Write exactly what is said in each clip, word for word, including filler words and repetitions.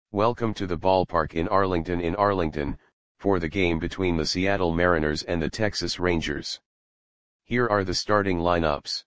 Welcome to the ballpark in Arlington in Arlington, for the game between the Seattle Mariners and the Texas Rangers. Here are the starting lineups.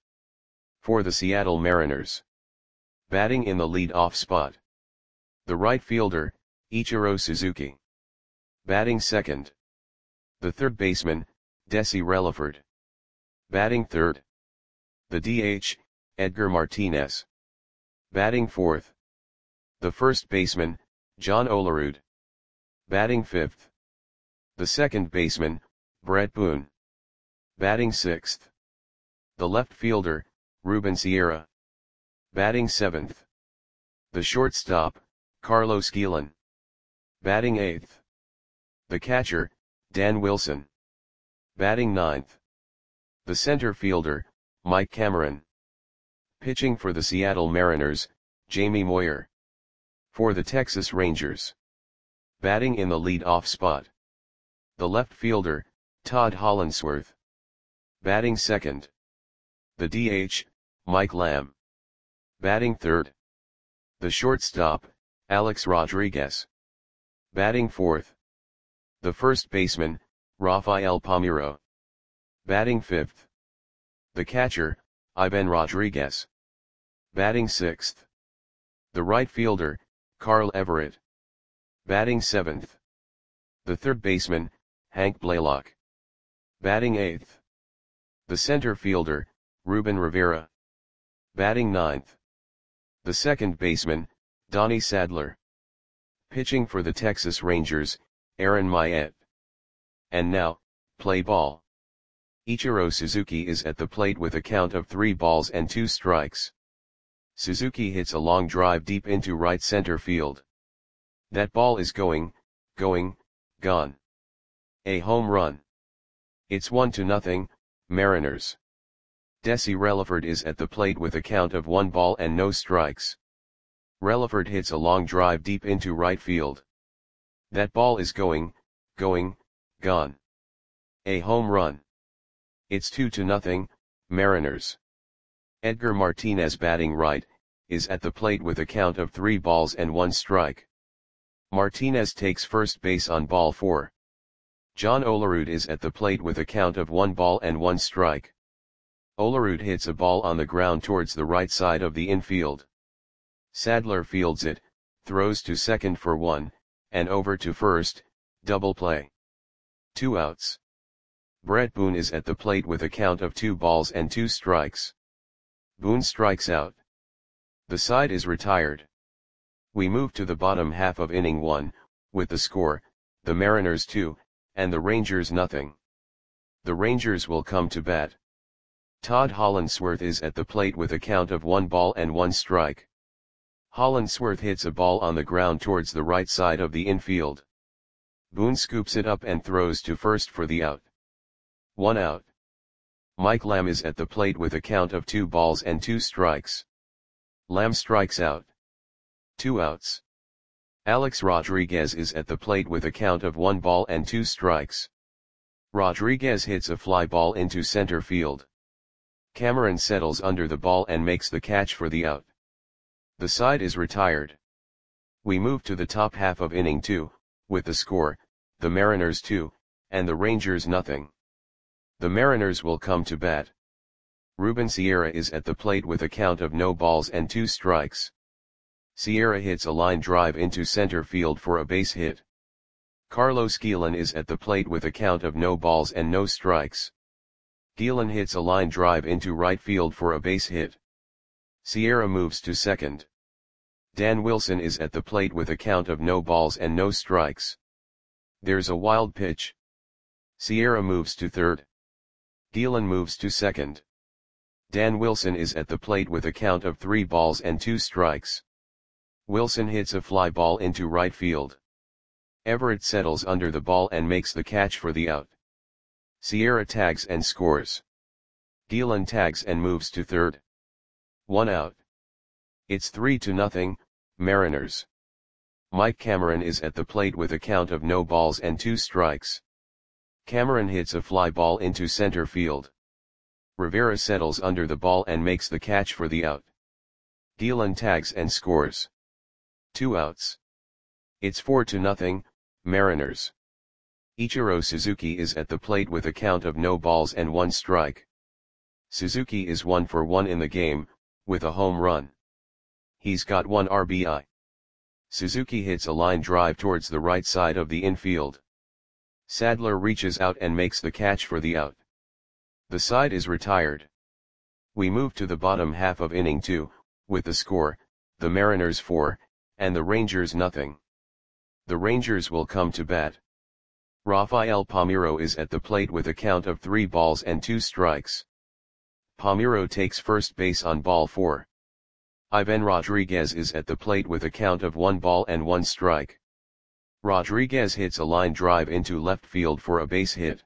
For the Seattle Mariners. Batting in the lead-off spot. The right fielder, Ichiro Suzuki. Batting second. The third baseman, Desi Relaford. Batting third. The D H, Edgar Martinez. Batting fourth. The first baseman, John Olerud. Batting fifth. The second baseman, Bret Boone. Batting sixth. The left fielder, Ruben Sierra. Batting seventh. The shortstop, Carlos Guillen. Batting eighth. The catcher, Dan Wilson. Batting ninth. The center fielder, Mike Cameron. Pitching for the Seattle Mariners, Jamie Moyer. For the Texas Rangers. Batting in the lead-off spot. The left fielder, Todd Hollandsworth. Batting second. The D H, Mike Lamb. Batting third. The shortstop, Alex Rodriguez. Batting fourth. The first baseman, Rafael Palmeiro. Batting fifth. The catcher, Ivan Rodriguez. Batting sixth. The right fielder, Carl Everett. Batting seventh. The third baseman, Hank Blaylock. Batting eighth. The center fielder, Ruben Rivera. Batting ninth. The second baseman, Donnie Sadler. Pitching for the Texas Rangers, Aaron Myatt. And now, play ball. Ichiro Suzuki is at the plate with a count of three balls and two strikes. Suzuki hits a long drive deep into right center field. That ball is going, going, gone. A home run. It's one to nothing, Mariners. Desi Relaford is at the plate with a count of one ball and no strikes. Relaford hits a long drive deep into right field. That ball is going, going, gone. A home run. It's two to nothing, Mariners. Edgar Martinez, batting right, is at the plate with a count of three balls and one strike. Martinez takes first base on ball four. John Olerud is at the plate with a count of one ball and one strike. Olerud hits a ball on the ground towards the right side of the infield. Sadler fields it, throws to second for one, and over to first, double play. Two outs. Bret Boone is at the plate with a count of two balls and two strikes. Boone strikes out. The side is retired. We move to the bottom half of inning one, with the score, the Mariners two, and the Rangers nothing. The Rangers will come to bat. Todd Hollandsworth is at the plate with a count of one ball and one strike. Hollandsworth hits a ball on the ground towards the right side of the infield. Boone scoops it up and throws to first for the out. One out. Mike Lamb is at the plate with a count of two balls and two strikes. Lamb strikes out. Two outs. Alex Rodriguez is at the plate with a count of one ball and two strikes. Rodriguez hits a fly ball into center field. Cameron settles under the ball and makes the catch for the out. The side is retired. We move to the top half of inning two, with the score, the Mariners two, and the Rangers nothing. The Mariners will come to bat. Ruben Sierra is at the plate with a count of no balls and two strikes. Sierra hits a line drive into center field for a base hit. Carlos Guillen is at the plate with a count of no balls and no strikes. Guillen hits a line drive into right field for a base hit. Sierra moves to second. Dan Wilson is at the plate with a count of no balls and no strikes. There's a wild pitch. Sierra moves to third. Guillen moves to second. Dan Wilson is at the plate with a count of three balls and two strikes. Wilson hits a fly ball into right field. Everett settles under the ball and makes the catch for the out. Sierra tags and scores. Guillen tags and moves to third. One out. It's three to nothing, Mariners. Mike Cameron is at the plate with a count of no balls and two strikes. Cameron hits a fly ball into center field. Rivera settles under the ball and makes the catch for the out. Guillen tags and scores. Two outs. It's four to nothing, Mariners. Ichiro Suzuki is at the plate with a count of no balls and one strike. Suzuki is one for one in the game, with a home run. He's got one R B I. Suzuki hits a line drive towards the right side of the infield. Sadler reaches out and makes the catch for the out. The side is retired. We move to the bottom half of inning two, with the score, the Mariners four, and the Rangers nothing. The Rangers will come to bat. Rafael Palmeiro is at the plate with a count of three balls and two strikes. Palmeiro takes first base on ball four. Ivan Rodriguez is at the plate with a count of one ball and one strike. Rodriguez hits a line drive into left field for a base hit.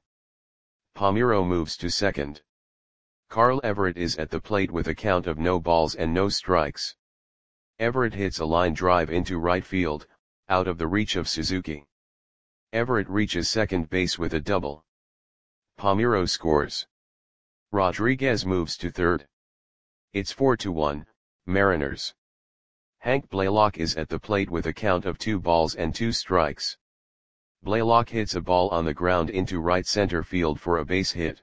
Palmeiro moves to second. Carl Everett is at the plate with a count of no balls and no strikes. Everett hits a line drive into right field, out of the reach of Suzuki. Everett reaches second base with a double. Palmeiro scores. Rodriguez moves to third. It's four to one, Mariners. Hank Blaylock is at the plate with a count of two balls and two strikes. Blaylock hits a ball on the ground into right center field for a base hit.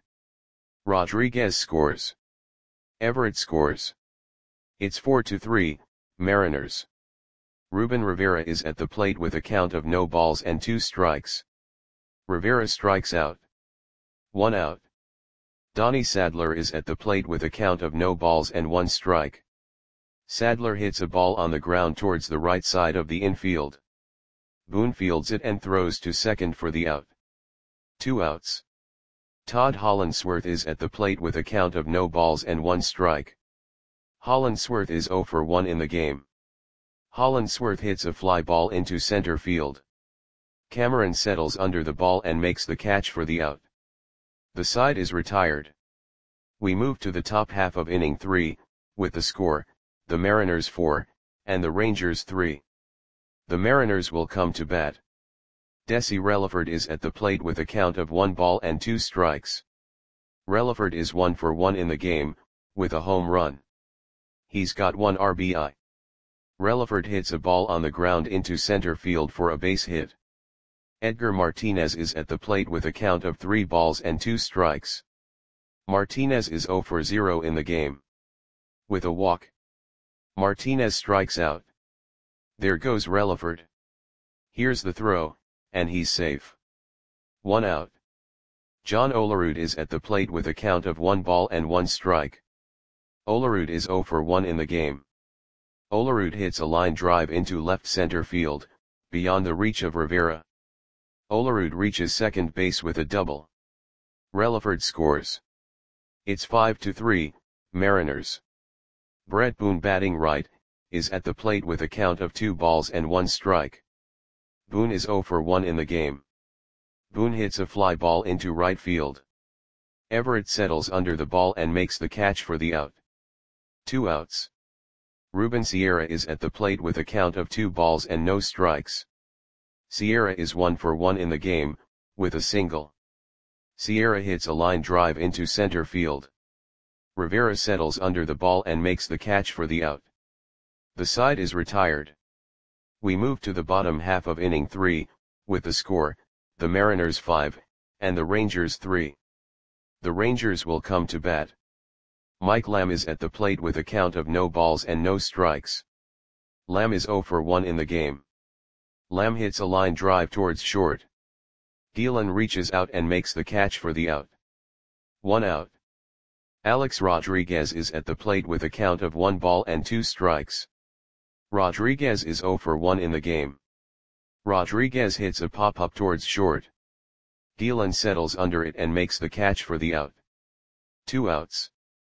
Rodriguez scores. Everett scores. It's four to three, Mariners. Ruben Rivera is at the plate with a count of no balls and two strikes. Rivera strikes out. One out. Donnie Sadler is at the plate with a count of no balls and one strike. Sadler hits a ball on the ground towards the right side of the infield. Boone fields it and throws to second for the out. Two outs. Todd Hollandsworth is at the plate with a count of no balls and one strike. Hollandsworth is zero for one in the game. Hollandsworth hits a fly ball into center field. Cameron settles under the ball and makes the catch for the out. The side is retired. We move to the top half of inning three, with the score, the Mariners four, and the Rangers three. The Mariners will come to bat. Desi Relaford is at the plate with a count of one ball and two strikes. Relaford is one for one in the game, with a home run. He's got one R B I. Relaford hits a ball on the ground into center field for a base hit. Edgar Martinez is at the plate with a count of three balls and two strikes. Martinez is zero for zero in the game. With a walk, Martinez strikes out. There goes Relaford. Here's the throw, and he's safe. One out. John Olerud is at the plate with a count of one ball and one strike. Olerud is zero for one in the game. Olerud hits a line drive into left center field, beyond the reach of Rivera. Olerud reaches second base with a double. Relaford scores. It's five to three, Mariners. Brett Boone, batting right, is at the plate with a count of two balls and one strike. Boone is zero for one in the game. Boone hits a fly ball into right field. Everett settles under the ball and makes the catch for the out. Two outs. Ruben Sierra is at the plate with a count of two balls and no strikes. Sierra is one for one in the game, with a single. Sierra hits a line drive into center field. Rivera settles under the ball and makes the catch for the out. The side is retired. We move to the bottom half of inning three, with the score, the Mariners five, and the Rangers three. The Rangers will come to bat. Mike Lamb is at the plate with a count of no balls and no strikes. Lamb is zero for one in the game. Lamb hits a line drive towards short. Gielan reaches out and makes the catch for the out. One out. Alex Rodriguez is at the plate with a count of one ball and two strikes. Rodriguez is zero for one in the game. Rodriguez hits a pop-up towards short. Gielan settles under it and makes the catch for the out. Two outs.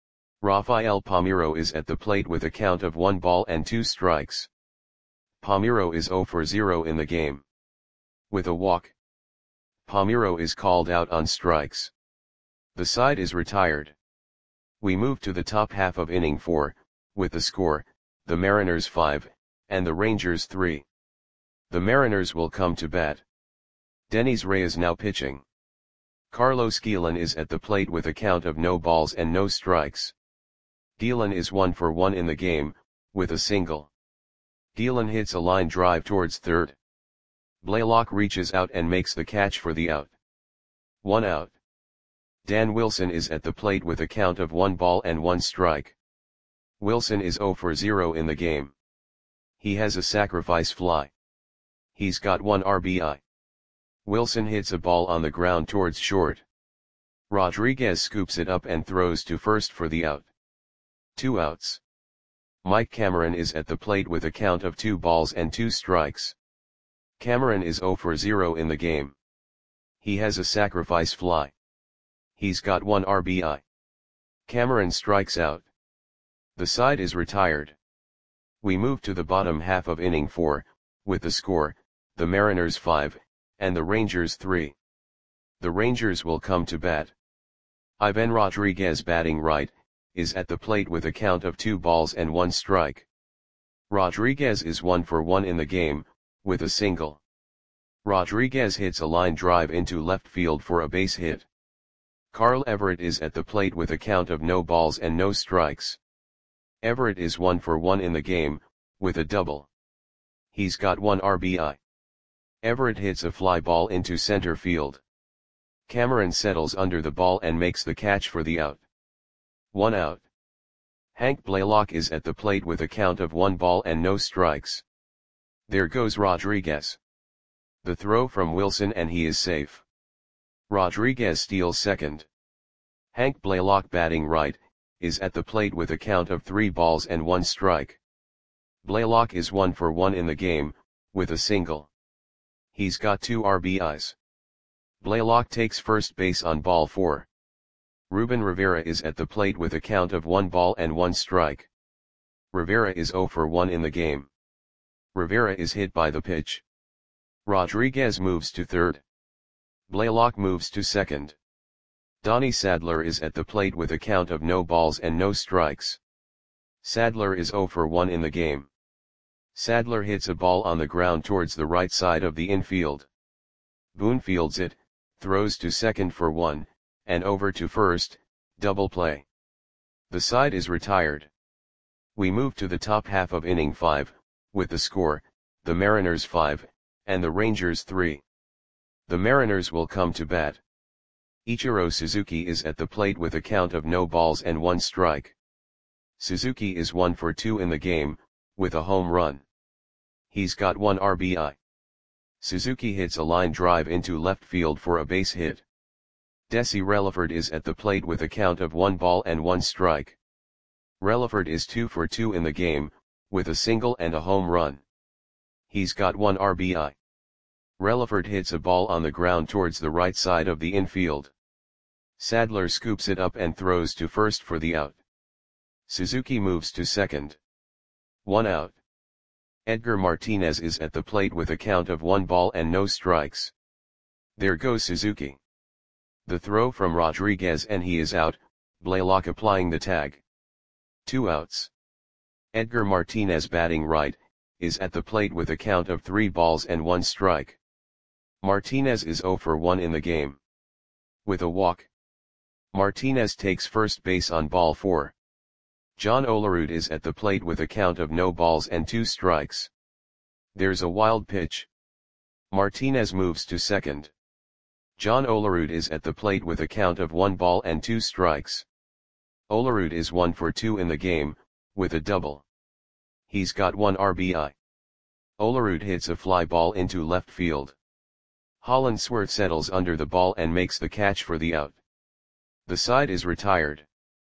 Rafael Palmeiro is at the plate with a count of one ball and two strikes. Palmeiro is zero for zero in the game. With a walk, Palmeiro is called out on strikes. The side is retired. We move to the top half of inning four, with the score, the Mariners five, and the Rangers three. The Mariners will come to bat. Denys Reyes now pitching. Carlos Gielan is at the plate with a count of no balls and no strikes. Gielan is one for one in the game, with a single. Gielan hits a line drive towards third. Blaylock reaches out and makes the catch for the out. One out. Dan Wilson is at the plate with a count of one ball and one strike. Wilson is zero for zero in the game. He has a sacrifice fly. He's got one R B I. Wilson hits a ball on the ground towards short. Rodriguez scoops it up and throws to first for the out. Two outs. Mike Cameron is at the plate with a count of two balls and two strikes. Cameron is zero for zero in the game. He has a sacrifice fly. He's got one R B I. Cameron strikes out. The side is retired. We move to the bottom half of inning four, with the score, the Mariners five, and the Rangers three. The Rangers will come to bat. Ivan Rodriguez, batting right, is at the plate with a count of two balls and one strike. Rodriguez is one for one in the game, with a single. Rodriguez hits a line drive into left field for a base hit. Carl Everett is at the plate with a count of no balls and no strikes. Everett is one for one in the game, with a double. He's got one R B I. Everett hits a fly ball into center field. Cameron settles under the ball and makes the catch for the out. One out. Hank Blaylock is at the plate with a count of one ball and no strikes. There goes Rodriguez. The throw from Wilson and he is safe. Rodriguez steals second. Hank Blaylock, batting right, is at the plate with a count of three balls and one strike. Blaylock is one for one in the game, with a single. He's got two R B Is. Blaylock takes first base on ball four. Ruben Rivera is at the plate with a count of one ball and one strike. Rivera is zero for one in the game. Rivera is hit by the pitch. Rodriguez moves to third. Blaylock moves to second. Donnie Sadler is at the plate with a count of no balls and no strikes. Sadler is zero for one in the game. Sadler hits a ball on the ground towards the right side of the infield. Boone fields it, throws to second for one, and over to first, double play. The side is retired. We move to the top half of inning five, with the score, the Mariners five, and the Rangers three. The Mariners will come to bat. Ichiro Suzuki is at the plate with a count of no balls and one strike. Suzuki is one for two in the game, with a home run. He's got one R B I. Suzuki hits a line drive into left field for a base hit. Desi Relaford is at the plate with a count of one ball and one strike. Relaford is two for two in the game, with a single and a home run. He's got one R B I. Relaford hits a ball on the ground towards the right side of the infield. Sadler scoops it up and throws to first for the out. Suzuki moves to second. One out. Edgar Martinez is at the plate with a count of one ball and no strikes. There goes Suzuki. The throw from Rodriguez and he is out, Blaylock applying the tag. Two outs. Edgar Martinez, batting right, is at the plate with a count of three balls and one strike. Martinez is zero for one in the game. With a walk. Martinez takes first base on ball four. John Olerud is at the plate with a count of no balls and two strikes. There's a wild pitch. Martinez moves to second. John Olerud is at the plate with a count of one ball and two strikes. Olerud is one for two in the game, with a double. He's got one R B I. Olerud hits a fly ball into left field. Hollandsworth settles under the ball and makes the catch for the out. The side is retired.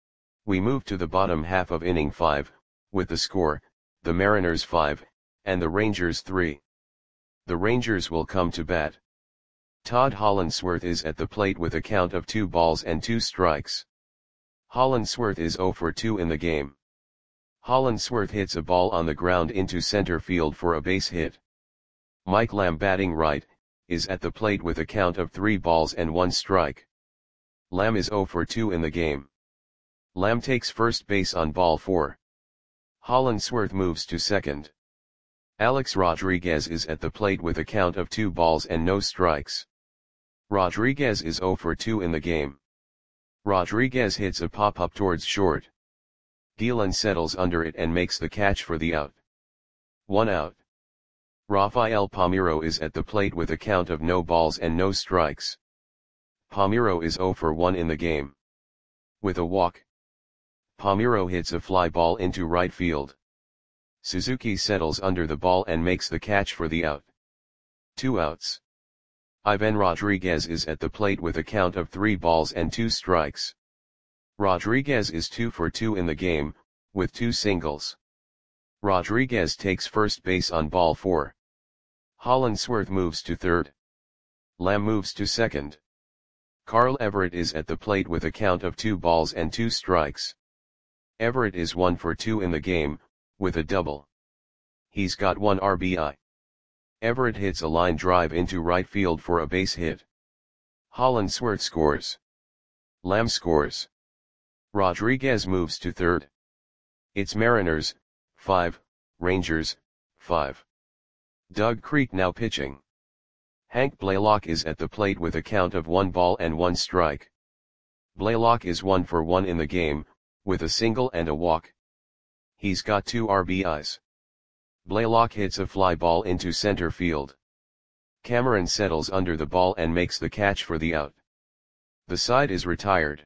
We move to the bottom half of inning five, with the score, the Mariners five, and the Rangers three. The Rangers will come to bat. Todd Hollandsworth is at the plate with a count of two balls and two strikes. Hollandsworth is zero for two in the game. Hollandsworth hits a ball on the ground into center field for a base hit. Mike Lamb, batting right, is at the plate with a count of three balls and one strike. Lamb is zero for two in the game. Lamb takes first base on ball four. Hollandsworth moves to second. Alex Rodriguez is at the plate with a count of two balls and no strikes. Rodriguez is zero for two in the game. Rodriguez hits a pop-up towards short. Dillon settles under it and makes the catch for the out. One out. Rafael Palmeiro is at the plate with a count of no balls and no strikes. Palmeiro is zero for one in the game. With a walk, Palmeiro hits a fly ball into right field. Suzuki settles under the ball and makes the catch for the out. Two outs. Ivan Rodriguez is at the plate with a count of three balls and two strikes. Rodriguez is two for two in the game, with two singles. Rodriguez takes first base on ball four. Hollandsworth moves to third. Lamb moves to second. Carl Everett is at the plate with a count of two balls and two strikes. Everett is one for two in the game, with a double. He's got one R B I. Everett hits a line drive into right field for a base hit. Hollandsworth scores. Lamb scores. Rodriguez moves to third. It's Mariners, five, Rangers, five. Doug Creek now pitching. Hank Blaylock is at the plate with a count of one ball and one strike. Blaylock is one for one in the game, with a single and a walk. He's got two R B Is. Blaylock hits a fly ball into center field. Cameron settles under the ball and makes the catch for the out. The side is retired.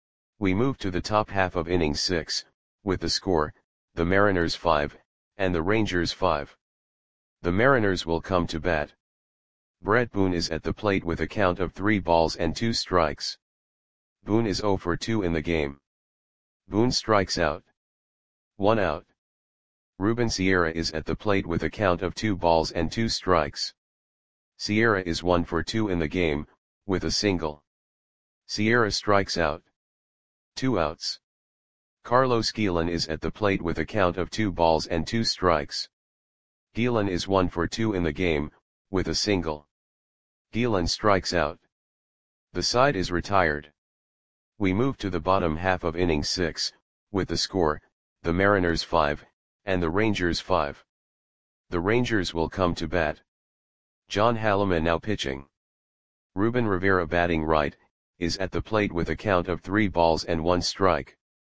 We move to the top half of inning six, with the score, the Mariners five, and the Rangers five. The Mariners will come to bat. Brett Boone is at the plate with a count of three balls and two strikes. Boone is zero for two in the game. Boone strikes out. One out. Ruben Sierra is at the plate with a count of two balls and two strikes. Sierra is one for two in the game, with a single. Sierra strikes out. Two outs. Carlos Guillen is at the plate with a count of two balls and two strikes. Guillen is one for two in the game, with a single. Guillen strikes out. The side is retired. We move to the bottom half of inning six, with the score, the Mariners five, and the Rangers five. The Rangers will come to bat. John Halleman now pitching. Ruben Rivera batting right, is at the plate with a count of three balls and one strike.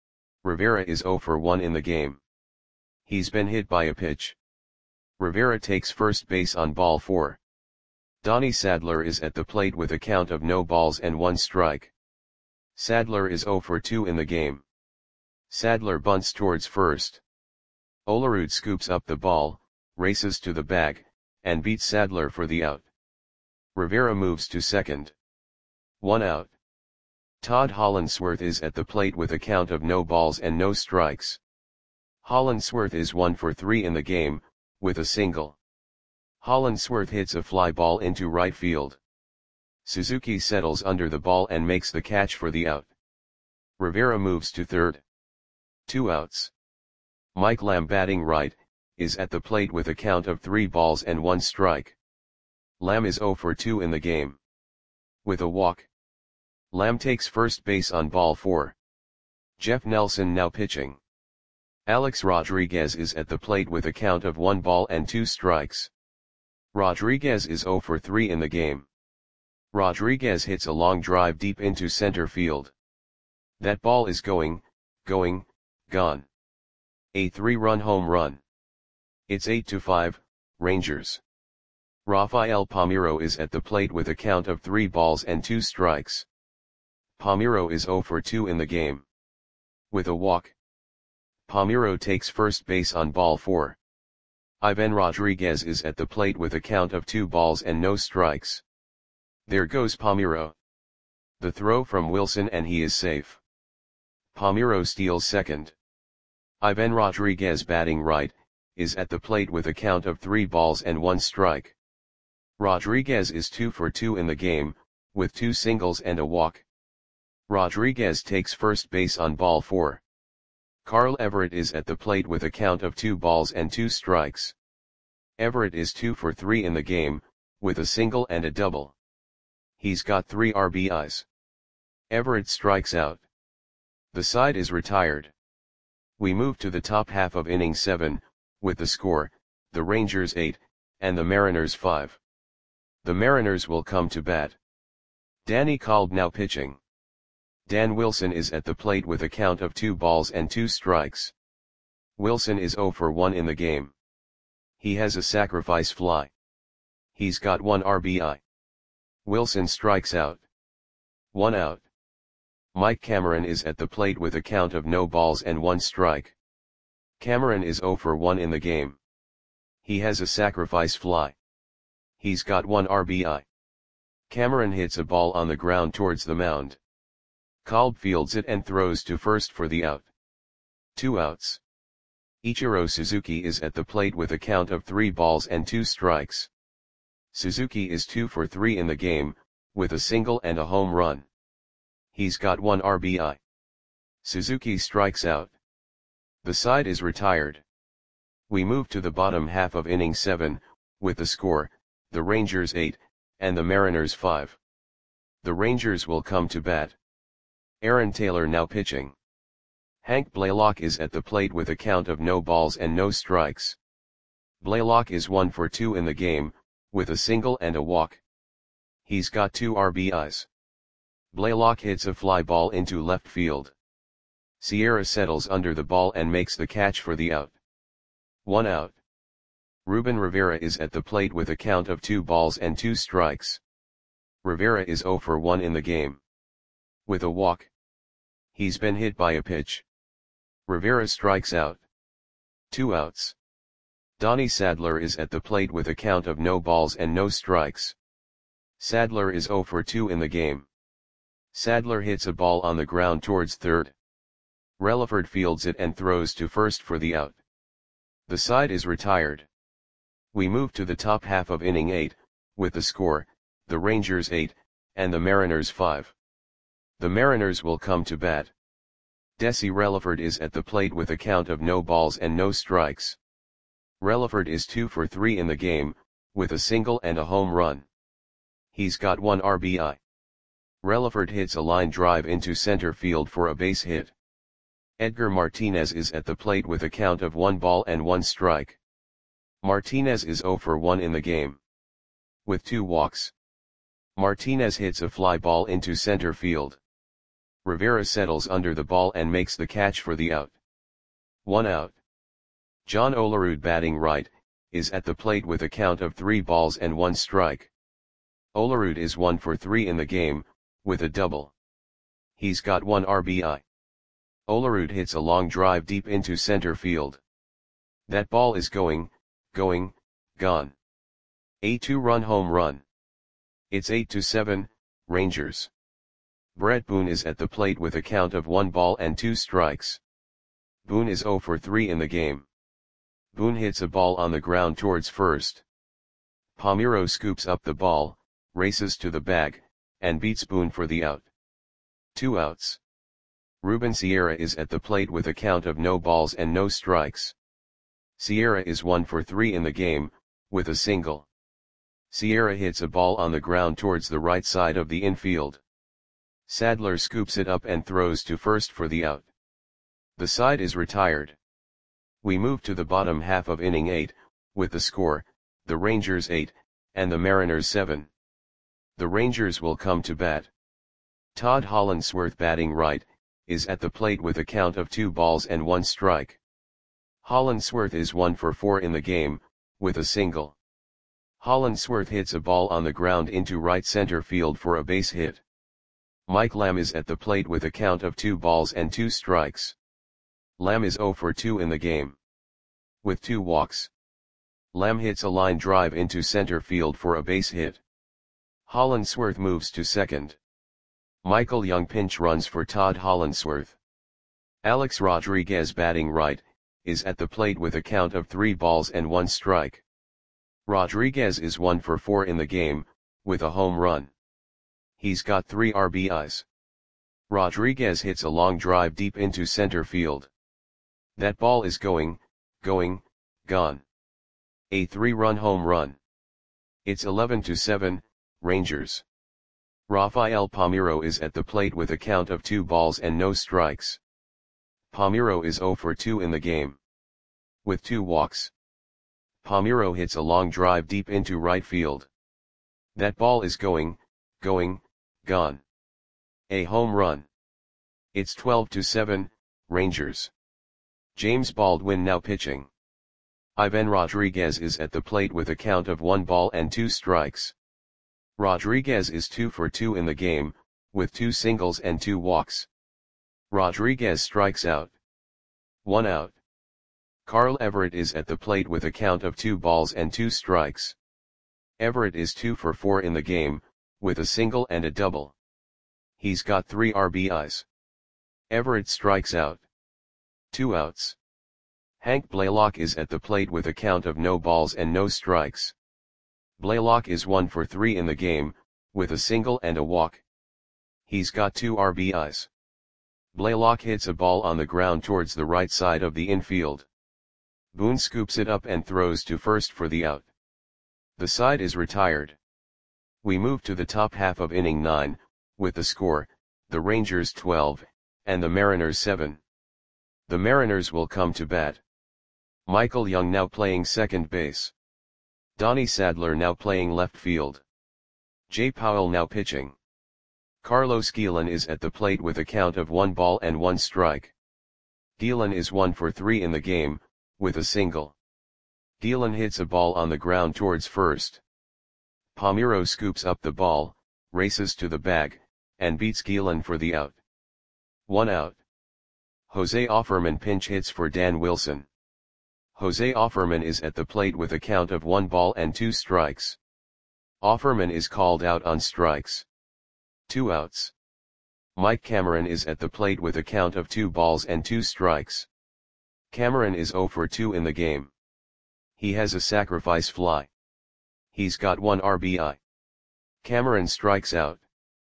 Rivera is zero for one in the game. He's been hit by a pitch. Rivera takes first base on ball four. Donnie Sadler is at the plate with a count of no balls and one strike. Sadler is zero for two in the game. Sadler bunts towards first. Olerud scoops up the ball, races to the bag, and beats Sadler for the out. Rivera moves to second. One out. Todd Hollandsworth is at the plate with a count of no balls and no strikes. Hollandsworth is one for three in the game, with a single. Hollandsworth hits a fly ball into right field. Suzuki settles under the ball and makes the catch for the out. Rivera moves to third. Two outs. Mike Lamb batting right, is at the plate with a count of three balls and one strike. Lamb is zero for two in the game. With a walk, Lamb takes first base on ball four. Jeff Nelson now pitching. Alex Rodriguez is at the plate with a count of one ball and two strikes. Rodriguez is zero for three in the game. Rodriguez hits a long drive deep into center field. That ball is going, going, gone. A three-run home run. It's eight to five, Rangers. Rafael Palmeiro is at the plate with a count of three balls and two strikes. Palmeiro is zero for two in the game. With a walk, Palmeiro takes first base on ball four. Ivan Rodriguez is at the plate with a count of two balls and no strikes. There goes Palmeiro. The throw from Wilson and he is safe. Palmeiro steals second. Ivan Rodriguez batting right, is at the plate with a count of three balls and one strike. Rodriguez is two for two in the game, with two singles and a walk. Rodriguez takes first base on ball four. Carl Everett is at the plate with a count of two balls and two strikes. Everett is two for three in the game, with a single and a double. He's got three R B Is. Everett strikes out. The side is retired. We move to the top half of inning seven, with the score, the Rangers eight, and the Mariners five. The Mariners will come to bat. Danny Kolb now pitching. Dan Wilson is at the plate with a count of two balls and two strikes. Wilson is zero for one in the game. He has a sacrifice fly. He's got one R B I. Wilson strikes out. One out. Mike Cameron is at the plate with a count of no balls and one strike. Cameron is zero for one in the game. He has a sacrifice fly. He's got one R B I. Cameron hits a ball on the ground towards the mound. Kolb fields it and throws to first for the out. Two outs. Ichiro Suzuki is at the plate with a count of three balls and two strikes. Suzuki is two for three in the game, with a single and a home run. He's got one R B I. Suzuki strikes out. The side is retired. We move to the bottom half of inning seven, with the score, the Rangers eight, and the Mariners five. The Rangers will come to bat. Aaron Taylor now pitching. Hank Blaylock is at the plate with a count of no balls and no strikes. Blaylock is one for two in the game, with a single and a walk. He's got two R B Is. Blaylock hits a fly ball into left field. Sierra settles under the ball and makes the catch for the out. One out. Ruben Rivera is at the plate with a count of two balls and two strikes. Rivera is zero for one in the game. With a walk. He's been hit by a pitch. Rivera strikes out. Two outs. Donnie Sadler is at the plate with a count of no balls and no strikes. Sadler is zero for two in the game. Sadler hits a ball on the ground towards third. Relaford fields it and throws to first for the out. The side is retired. We move to the top half of inning eight, with the score, the Rangers eight, and the Mariners five. The Mariners will come to bat. Desi Relaford is at the plate with a count of no balls and no strikes. Relaford is two for three in the game, with a single and a home run. He's got one R B I. Relaford hits a line drive into center field for a base hit. Edgar Martinez is at the plate with a count of one ball and one strike. Martinez is zero for one in the game. With two walks. Martinez hits a fly ball into center field. Rivera settles under the ball and makes the catch for the out. One out. John Olerud, batting right, is at the plate with a count of three balls and one strike. Olerud is one for three in the game, with a double. He's got one R B I. Olerud hits a long drive deep into center field. That ball is going, going, gone. A two-run home run. It's eight to seven, Rangers. Brett Boone is at the plate with a count of one ball and two strikes. Boone is zero for three in the game. Boone hits a ball on the ground towards first. Palmeiro scoops up the ball, races to the bag, and beats Boone for the out. Two outs. Ruben Sierra is at the plate with a count of no balls and no strikes. Sierra is one for three in the game, with a single. Sierra hits a ball on the ground towards the right side of the infield. Sadler scoops it up and throws to first for the out. The side is retired. We move to the bottom half of inning eight, with the score, the Rangers eight, and the Mariners seven. The Rangers will come to bat. Todd Hollandsworth, batting right, is at the plate with a count of two balls and one strike. Hollandsworth is one for four in the game, with a single. Hollandsworth hits a ball on the ground into right center field for a base hit. Mike Lamb is at the plate with a count of two balls and two strikes. Lamb is zero for two in the game. With two walks. Lamb hits a line drive into center field for a base hit. Hollandsworth moves to second. Michael Young pinch runs for Todd Hollandsworth. Alex Rodriguez, batting right, is at the plate with a count of three balls and one strike. Rodriguez is one for four in the game, with a home run. He's got three R B Is. Rodriguez hits a long drive deep into center field. That ball is going, going, gone. A three-run home run. It's eleven to seven, Rangers. Rafael Palmeiro is at the plate with a count of two balls and no strikes. Palmeiro is zero for two in the game. With two walks. Palmeiro hits a long drive deep into right field. That ball is going, going, gone. A home run. It's twelve to seven, Rangers. James Baldwin now pitching. Ivan Rodriguez is at the plate with a count of one ball and two strikes. Rodriguez is two for two in the game, with two singles and two walks. Rodriguez strikes out. One out. Carl Everett is at the plate with a count of two balls and two strikes. Everett is two for four in the game, with a single and a double. He's got three R B Is. Everett strikes out. Two outs. Hank Blaylock is at the plate with a count of no balls and no strikes. Blaylock is one for three in the game, with a single and a walk. He's got two R B Is. Blaylock hits a ball on the ground towards the right side of the infield. Boone scoops it up and throws to first for the out. The side is retired. We move to the top half of inning nine, with the score, the Rangers twelve, and the Mariners seven. The Mariners will come to bat. Michael Young now playing second base. Donnie Sadler now playing left field. Jay Powell now pitching. Carlos Guillen is at the plate with a count of one ball and one strike. Guillen is one for three in the game, with a single. Guillen hits a ball on the ground towards first. Palmeiro scoops up the ball, races to the bag, and beats Guillen for the out. One out. Jose Offerman pinch hits for Dan Wilson. Jose Offerman is at the plate with a count of one ball and two strikes. Offerman is called out on strikes. Two outs. Mike Cameron is at the plate with a count of two balls and two strikes. Cameron is zero for two in the game. He has a sacrifice fly. He's got one R B I. Cameron strikes out.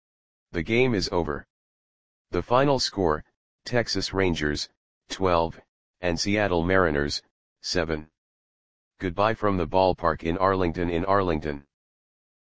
The game is over. The final score, Texas Rangers, twelve, and Seattle Mariners, seven. Goodbye from the ballpark in Arlington in Arlington.